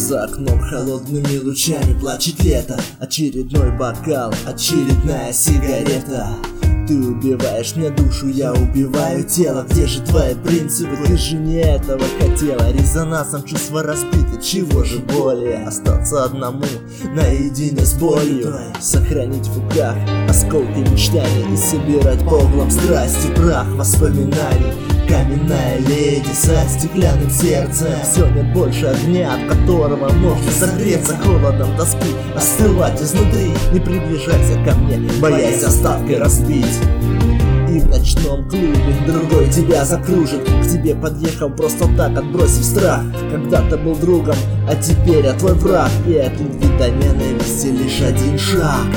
За окном холодными лучами плачет лето. Очередной бокал, очередная сигарета. Ты убиваешь мне душу, я убиваю тело. Где же твои принципы? Ты же не этого хотела. Резонансом чувства разбиты, чего же более? Остаться одному, наедине с болью. Сохранить в руках осколки мечтаний и собирать по углам страсти прах воспоминаний. Каменная леди со стеклянным сердцем. Все нет больше огня, от которого можно согреться холодом тоски, остывать изнутри. Не приближайся ко мне, боясь остаткой разбить. И в ночном клубе другой тебя закружит. К тебе подъехал просто так, отбросив страх. Когда-то был другом, а теперь я твой враг. И от любви до ненависти лишь один шаг.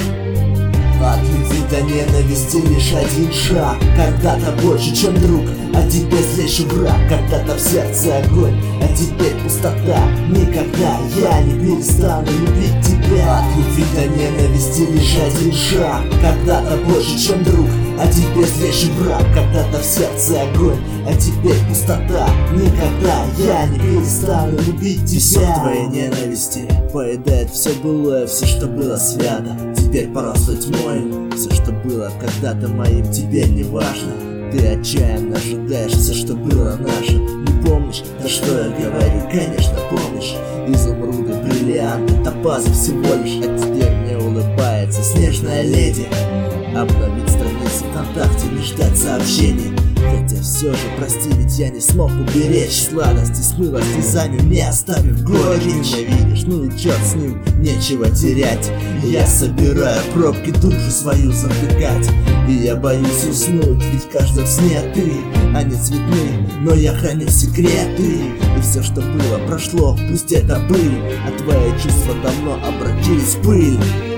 От любви до ненависти лишь один шаг. Когда-то больше, чем друг, а теперь злейший враг. Когда-то в сердце огонь, а теперь пустота. Никогда я не перестану любить тебя. От любви до ненависти лишь один шаг. Когда-то больше, чем друг, а теперь злейший враг. Когда-то в сердце огонь, а теперь пустота. Никогда я не перестану любить тебя. Песок твоей ненависти поедает все былое, все, что было свято. Теперь пора стать тьмой. Все, что было когда-то моим, теперь не важно. Ты отчаянно ожидаешь все, что было наше. Не помнишь, да что я говорю, конечно помнишь. Изумруды, бриллианты, топазы всего лишь. А теперь мне улыбается снежная леди. Обновить страницу ВКонтакте, не ждать сообщений. Хотя все же, прости, ведь я не смог уберечь сладости, смыло слезами, не оставив горечь. Ненавидишь, ну и черт с ним, нечего терять. Я собираю пробки, душу свою затыкать. И я боюсь уснуть, ведь в каждом сне ты. Они цветные, но я храню секреты. И все, что было, прошло, пусть это быль. А твои чувства давно обратились в пыль.